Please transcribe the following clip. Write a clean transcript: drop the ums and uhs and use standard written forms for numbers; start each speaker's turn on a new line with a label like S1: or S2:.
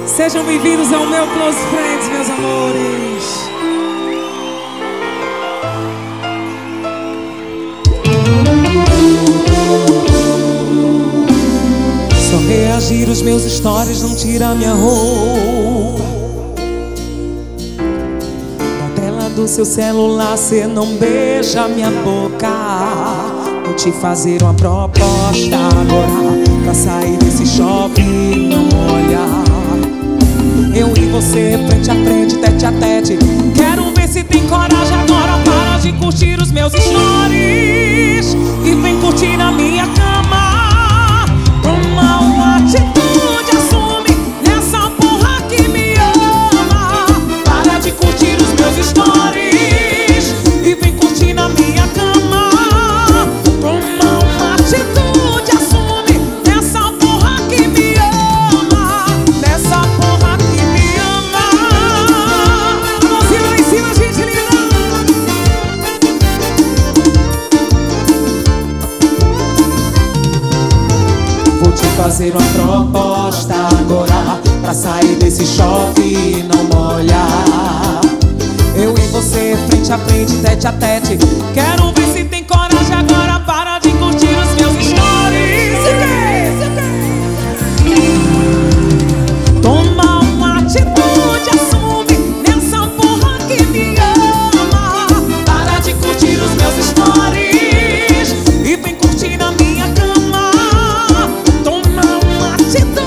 S1: Sejam bem-vindos ao meu Close Friends, meus amores. Só reagir os meus stories não tira minha roupa. Na tela do seu celular cê não beija minha boca. Vou te fazer uma proposta agora, pra sair desse shopping não olhar. Eu e você, frente a frente, tete a tete. Quero ver se tem coragem agora. Para de curtir os meus stories e vem curtir na minha cama. Toma uma atitude, assume nessa porra que me ama. Para de curtir os meus stories e vem curtir na minha cama. Toma uma atitude, assume nessa porra que me ama. Nessa porra que me ama. A mãozinha lá em cima, gente linda. Vou te fazer uma proposta agora, pra sair desse shopping e não molhar. Eu e você, frente a frente, tete a tete. Quero ver se tem coragem agora. Para de curtir os meus stories. Toma uma atitude, assume nessa porra que me ama. Para de curtir os meus stories e vem curtir na minha cama. Toma uma atitude.